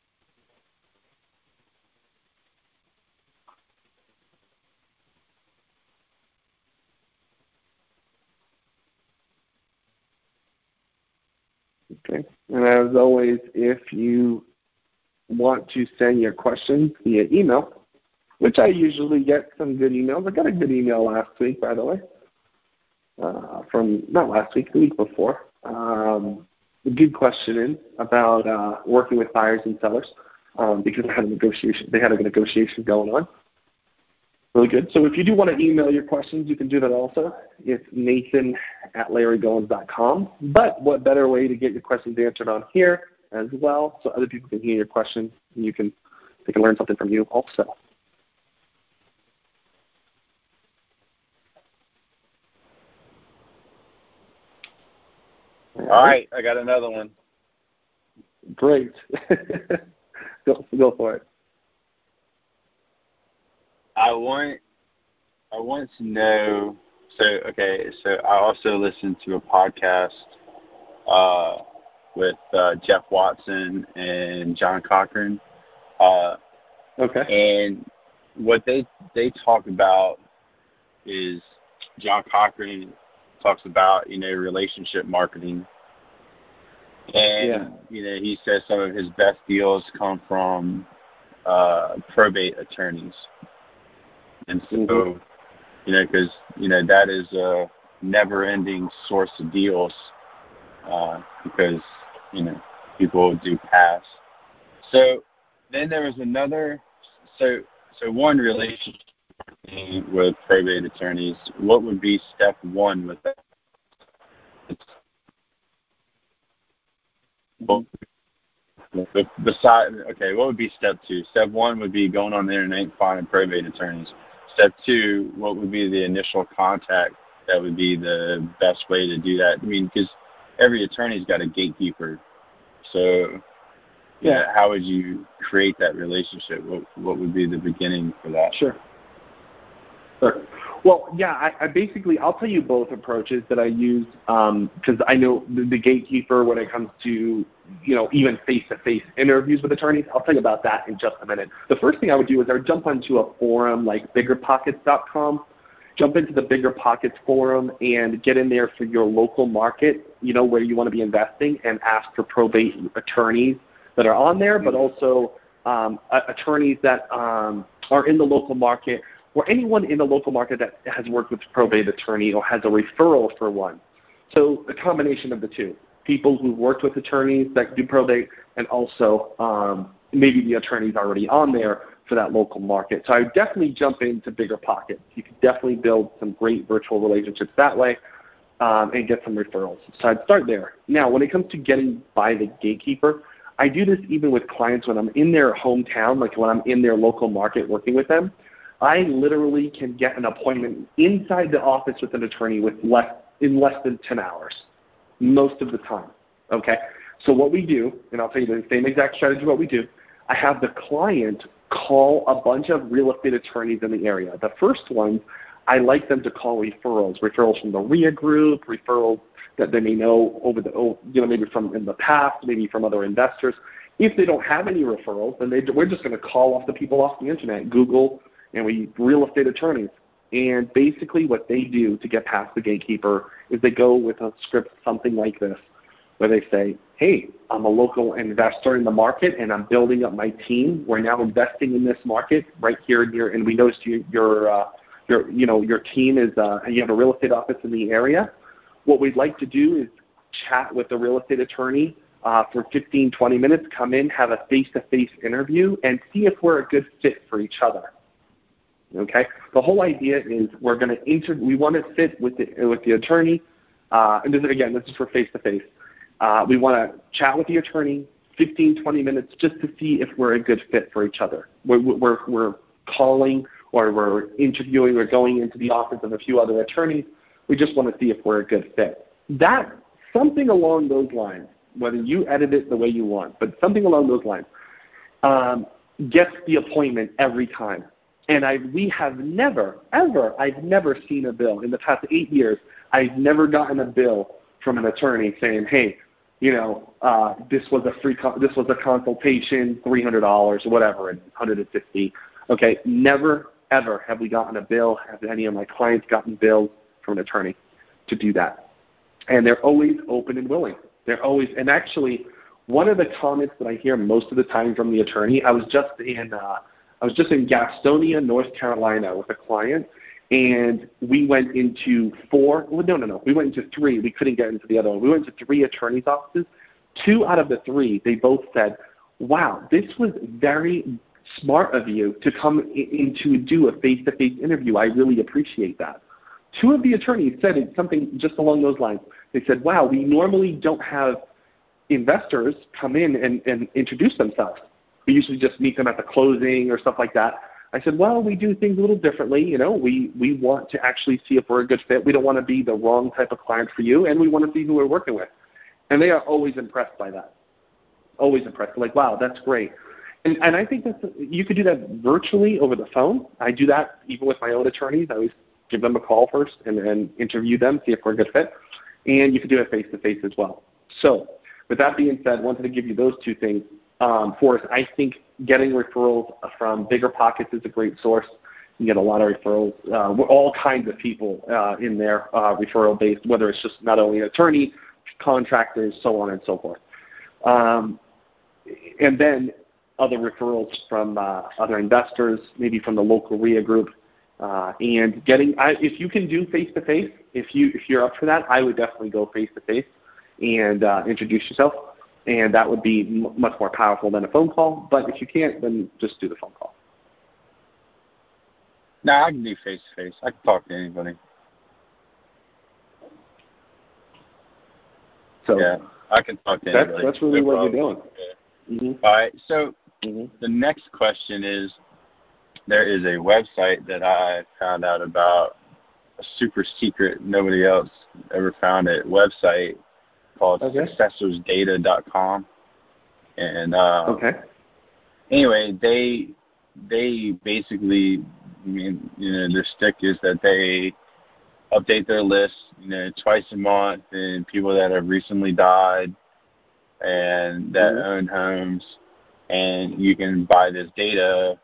Okay. And as always, if you want to send your questions via email, which I usually get some good emails. I got a good email last week, by the way, not last week, the week before. A good question in about working with buyers and sellers because they had a negotiation going on. Really good. So if you do want to email your questions, you can do that also. It's nathan@larrygoins.com. But what better way to get your questions answered on here as well, so other people can hear your questions and they can learn something from you also. All right, I got another one. Great. Go for it. I want to know. So I also listened to a podcast with Jeff Watson and John Cochran. And what they talk about is John Cochran talks about relationship marketing, and he says some of his best deals come from probate attorneys, and so because that is a never-ending source of deals because people do pass. So then there was another. So one relationship with probate attorneys. What would be step one with that? What would be step two? Step one would be going on the internet and finding probate attorneys. Step two, what would be the initial contact that would be the best way to do that? I mean, because every attorney's got a gatekeeper. So, yeah, how would you create that relationship? What would be the beginning for that? Sure. Well, yeah, I basically, I'll tell you both approaches that I use because I know the gatekeeper when it comes to, even face-to-face interviews with attorneys. I'll tell you about that in just a minute. The first thing I would do is I would jump onto a forum like biggerpockets.com, jump into the BiggerPockets forum and get in there for your local market, where you want to be investing, and ask for probate attorneys that are on there, but also attorneys that are in the local market, or anyone in the local market that has worked with a probate attorney or has a referral for one. So a combination of the two, people who've worked with attorneys that do probate, and also maybe the attorney's already on there for that local market. So I would definitely jump into BiggerPockets. You could definitely build some great virtual relationships that way and get some referrals. So I'd start there. Now, when it comes to getting by the gatekeeper, I do this even with clients when I'm in their hometown, like when I'm in their local market working with them. I literally can get an appointment inside the office with an attorney in less than 10 hours, most of the time, okay? So what we do, and I'll tell you the same exact strategy what we do, I have the client call a bunch of real estate attorneys in the area. The first one, I like them to call referrals from the RIA group, referrals that they may know maybe from in the past, maybe from other investors. If they don't have any referrals, then we're just going to call off the people off the internet, Google, and we real estate attorneys. And basically what they do to get past the gatekeeper is they go with a script something like this, where they say, hey, I'm a local investor in the market and I'm building up my team. We're now investing in this market right here near, and we noticed your team is, you have a real estate office in the area. What we'd like to do is chat with the real estate attorney for 15, 20 minutes, come in, have a face-to-face interview, and see if we're a good fit for each other. Okay? The whole idea is we want to sit with the attorney, and this is for face-to-face. We want to chat with the attorney 15, 20 minutes just to see if we're a good fit for each other. We're calling or we're interviewing or going into the office of a few other attorneys. We just want to see if we're a good fit. That, something along those lines, whether you edit it the way you want, but something along those lines, gets the appointment every time. And I've never seen a bill. In the past 8 years, I've never gotten a bill from an attorney saying, hey, this was a consultation, $300 or whatever, and $150. Okay, never, ever have we gotten a bill, have any of my clients gotten bills from an attorney to do that. And they're always open and willing. And actually, one of the comments that I hear most of the time from the attorney, I was just in Gastonia, North Carolina with a client, and we went into we went into 3. We couldn't get into the other one. We went to 3 attorneys' offices. 2 out of the 3, they both said, wow, this was very smart of you to come in to do a face-to-face interview. I really appreciate that. 2 of the attorneys said something just along those lines. They said, wow, we normally don't have investors come in and introduce themselves. We usually just meet them at the closing or stuff like that. I said, well, we do things a little differently. We want to actually see if we're a good fit. We don't want to be the wrong type of client for you, and we want to see who we're working with. And they are always impressed by that. Always impressed. They're like, wow, that's great. And I think you could do that virtually over the phone. I do that even with my own attorneys. I always give them a call first and then interview them, see if we're a good fit. And you can do it face-to-face as well. So with that being said, I wanted to give you those 2 things. For us, I think getting referrals from BiggerPockets is a great source. You get a lot of referrals. All kinds of people in there, referral-based, whether it's just not only an attorney, contractors, so on and so forth. And then other referrals from other investors, maybe from the local RIA group. And if you can do face-to-face, if you're up for that, I would definitely go face-to-face and introduce yourself. And that would be much more powerful than a phone call. But if you can't, then just do the phone call. No, I can do face-to-face. I can talk to anybody. So yeah, I can talk to anybody. That's really what you're doing. Yeah. Mm-hmm. All right. So the next question is, there is a website that I found out about a super secret, nobody else ever found it, website called successorsdata.com. And anyway, they basically, I mean, their stick is that they update their list, twice a month, and people that have recently died and that own homes, and you can buy this data.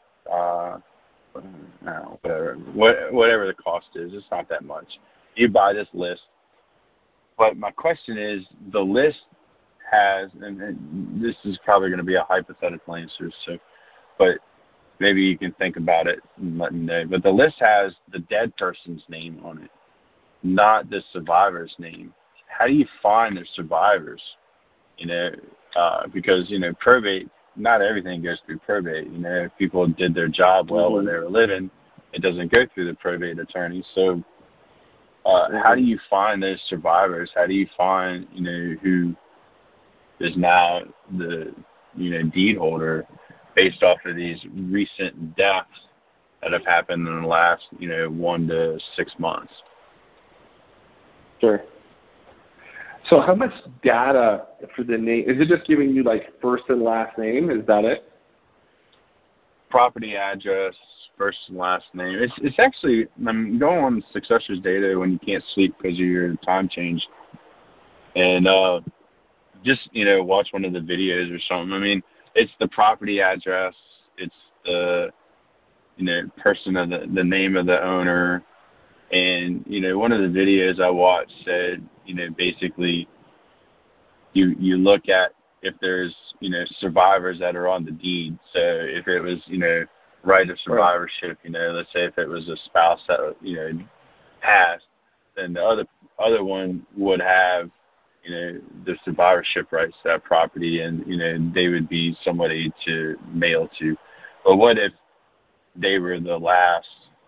Whatever the cost is, it's not that much. You buy this list, but my question is, the list has, and this is probably going to be a hypothetical answer, but maybe you can think about it and let me know. But the list has the dead person's name on it, not the survivor's name. How do you find the survivors? Because probate, not everything goes through probate. If people did their job well when they were living, it doesn't go through the probate attorney. So how do you find those survivors? How do you find who is now the deed holder based off of these recent deaths that have happened in the last 1 to 6 months? Sure. So how much data for the name? Is it just giving you like first and last name? Is that it? Property address, first and last name. It's actually, I'm going on Successors Data when you can't sleep because of your time change. And just, watch one of the videos or something. I mean, it's the property address. It's the, person of the name of the owner. And, one of the videos I watched said, basically you look at if there's, survivors that are on the deed. So if it was, right of survivorship, let's say if it was a spouse that, passed, then the other one would have, the survivorship rights to that property, and, they would be somebody to mail to. But what if they were the last,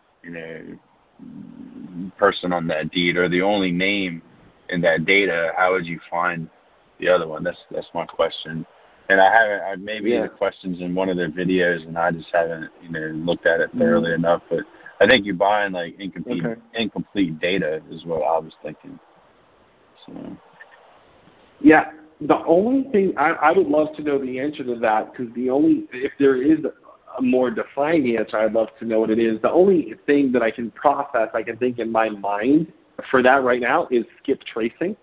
person on that deed, or the only name in that data? How would you find the other one? That's my question. And the question's in one of their videos, and I just haven't looked at it thoroughly enough. But I think you're buying like incomplete data is what I was thinking. So yeah, the only thing I would love to know the answer to that, because if there is a more defined answer, I'd love to know what it is. The only thing that I can process, I can think in my mind for that right now is skip tracing.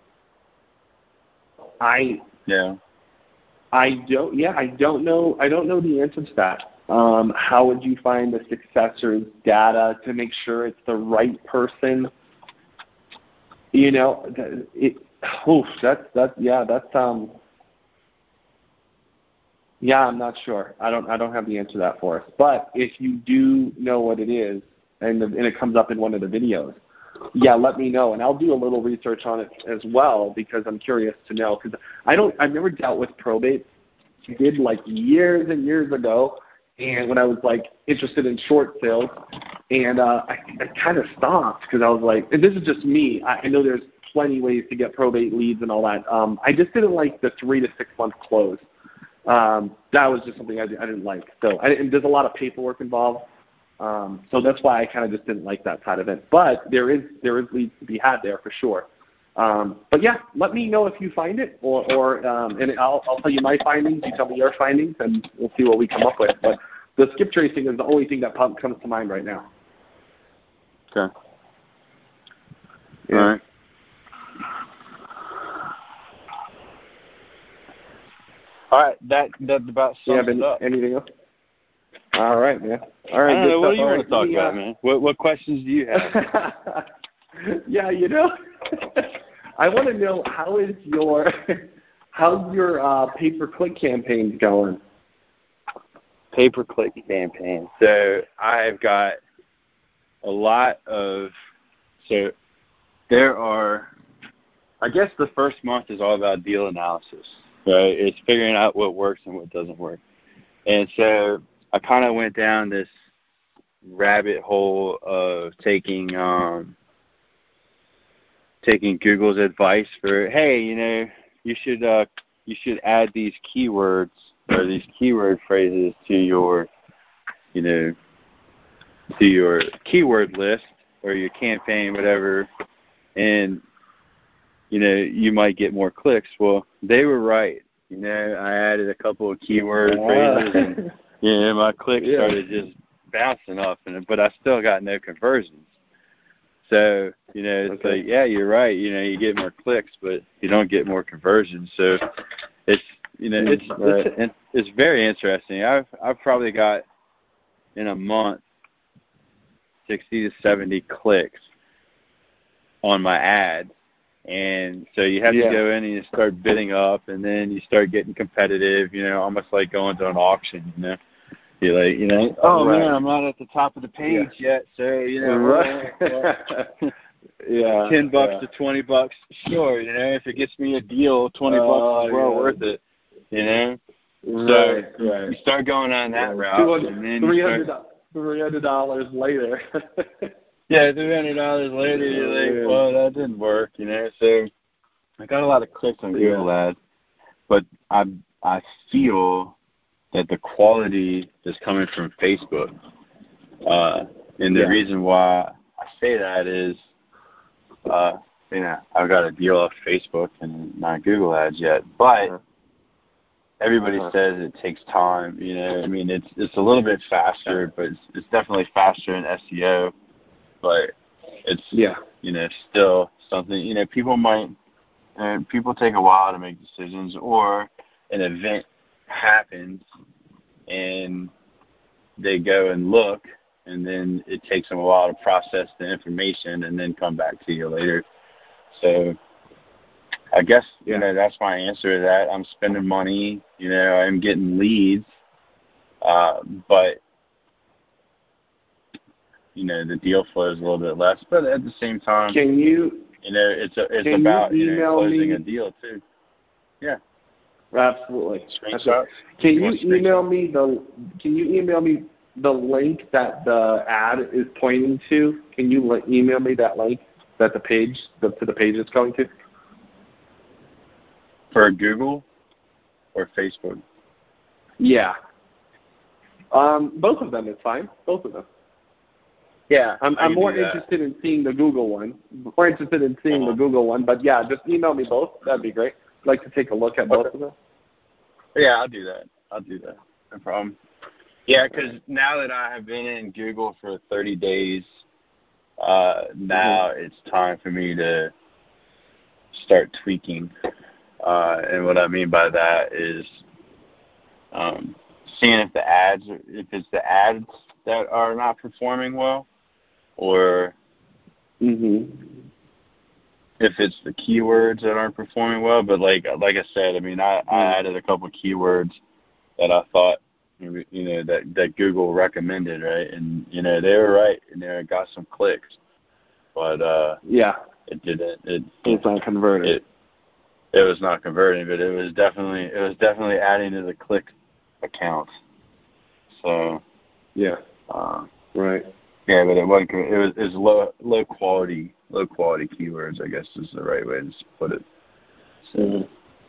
I don't know the answer to that. How would you find the successor's data to make sure it's the right person? I'm not sure. I don't have the answer to that for us. But if you do know what it is, and it comes up in one of the videos, let me know, and I'll do a little research on it as well, because I'm curious to know. Because I've never dealt with probate. I did like years and years ago, and when I was like interested in short sales, and I kind of stopped because I was like, and this is just me. I know there's plenty ways to get probate leads and all that. I just didn't like the 3 to 6 month close. That was just something I didn't like. So there's a lot of paperwork involved. So that's why I kind of just didn't like that side of it. But there is leads to be had there for sure. But yeah, let me know if you find it, and I'll tell you my findings. You tell me your findings, and we'll see what we come up with. But the skip tracing is the only thing that comes to mind right now. Okay. Yeah. All right. All right, that about sums it up. Anything else? All right, man. All right. What do you want to talk about, man? What questions do you have? Yeah, I want to know how's your pay-per-click campaign going? Pay-per-click campaign. So I've got a lot of. So there are. I guess the first month is all about deal analysis. Right, it's figuring out what works and what doesn't work. And so I kind of went down this rabbit hole of taking Google's advice for, hey, you should add these keywords or these keyword phrases to your to your keyword list, or your campaign, whatever, and you might get more clicks. Well, they were right. I added a couple of keyword phrases, and my clicks started just bouncing up, but I still got no conversions. So, it's like, yeah, you're right. You get more clicks, but you don't get more conversions. So it's, it's very interesting. I've probably got in a month 60 to 70 clicks on my ad. And so you have to go in and you start bidding up, and then you start getting competitive, almost like going to an auction, You're like, oh, man, I'm not at the top of the page yet, so, right. $10 to $20, sure, if it gets me a deal, $20 is well worth it, Right, so you start going on that route, and then $300 later. Yeah, $300 later, you're like, well, that didn't work, So I got a lot of clicks on Google Ads, but I feel that the quality is coming from Facebook. And the reason why I say that is, I've got a deal off Facebook and not Google Ads yet, but everybody says it takes time. It's a little bit faster, but it's definitely faster in SEO. But it's still something. People take a while to make decisions, or an event happens and they go and look, and then it takes them a while to process the information and then come back to you later. So I guess that's my answer to that. I'm spending money. I'm getting leads, but the deal flow is a little bit less, but at the same time, it's about closing a deal too. Yeah, absolutely. Screenshot. Can you email me the link that the ad is pointing to? Can you email me that link that the page to the page it's going to? For Google or Facebook? Yeah. Both of them is fine. Both of them. Yeah, I'm more interested in seeing the Google one. The Google one, but yeah, just email me both. That'd be great. I'd like to take a look at both of them. Yeah, I'll do that. No problem. Yeah, because now that I have been in Google for 30 days, now it's time for me to start tweaking. And what I mean by that is seeing if it's the ads that are not performing well, or if it's the keywords that aren't performing well. But like I said, I added a couple of keywords that I thought that Google recommended, right? And they were right, and it got some clicks, but it didn't. It's not converted. It was not converting, but it was definitely adding to the click account. So right. Yeah, but it wasn't. It was low quality keywords, I guess is the right way to put it. So,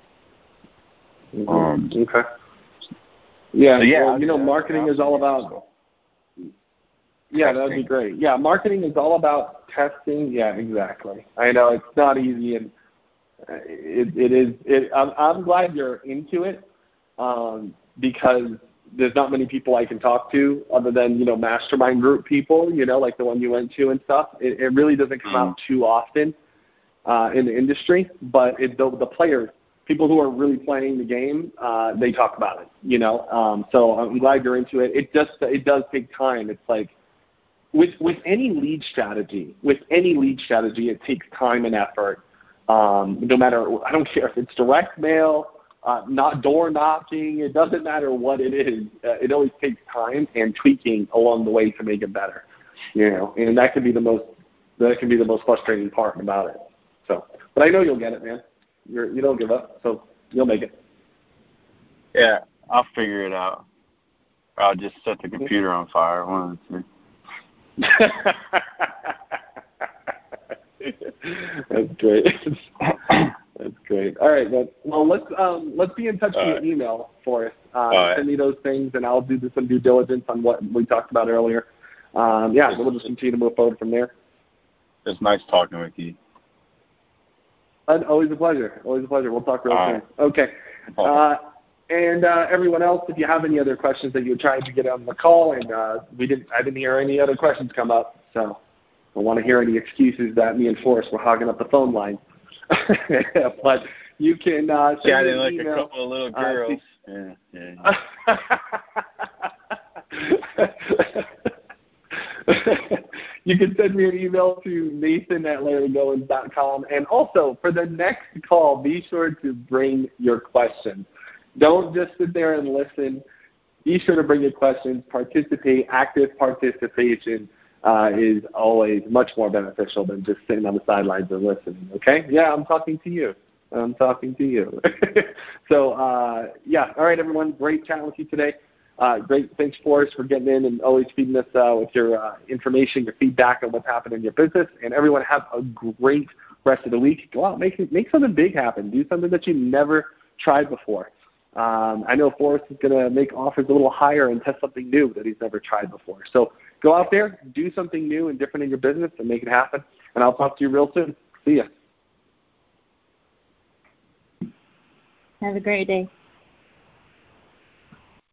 okay. Yeah. So, well, marketing is all about. Yeah, that would be great. Yeah, marketing is all about testing. Yeah, exactly. I know it's not easy, and it is. I'm glad you're into it, because there's not many people I can talk to other than, mastermind group people, like the one you went to and stuff. It really doesn't come out too often in the industry, but the players, people who are really playing the game, they talk about it, so I'm glad you're into it. It does take time. It's like with any lead strategy, it takes time and effort. No matter, I don't care if it's direct mail, not door knocking, it doesn't matter what it is. It always takes time and tweaking along the way to make it better, and that can be the most frustrating part about it. So, but I know you'll get it, man. You don't give up, so you'll make it. Yeah, I'll figure it out. I'll just set the computer on fire, one of the two. That's great. That's great. All right, man. Well, let's be in touch via email, Forrest. Send me those things, and I'll do some due diligence on what we talked about earlier. We'll just continue to move forward from there. It's nice talking with you. Always a pleasure. Always a pleasure. We'll talk real soon. Right. Okay. And everyone else, if you have any other questions that you're trying to get on the call, and I didn't hear any other questions come up, so I don't want to hear any excuses that me and Forrest were hogging up the phone line. But you can send me an like email. A couple of little girls. You can send me an email to nathan@larrygoins.com. And also, for the next call, be sure to bring your questions. Don't just sit there and listen. Be sure to bring your questions. Participate. Active participation is always much more beneficial than just sitting on the sidelines and listening, okay? Yeah, I'm talking to you. So, all right, everyone. Great chatting with you today. Great. Thanks, Forrest, for getting in and always feeding us with your information, your feedback on what's happening in your business. And everyone have a great rest of the week. Go out, make something big happen. Do something that you never tried before. I know Forrest is going to make offers a little higher and test something new that he's never tried before. So go out there, do something new and different in your business and make it happen. And I'll talk to you real soon. See ya. Have a great day.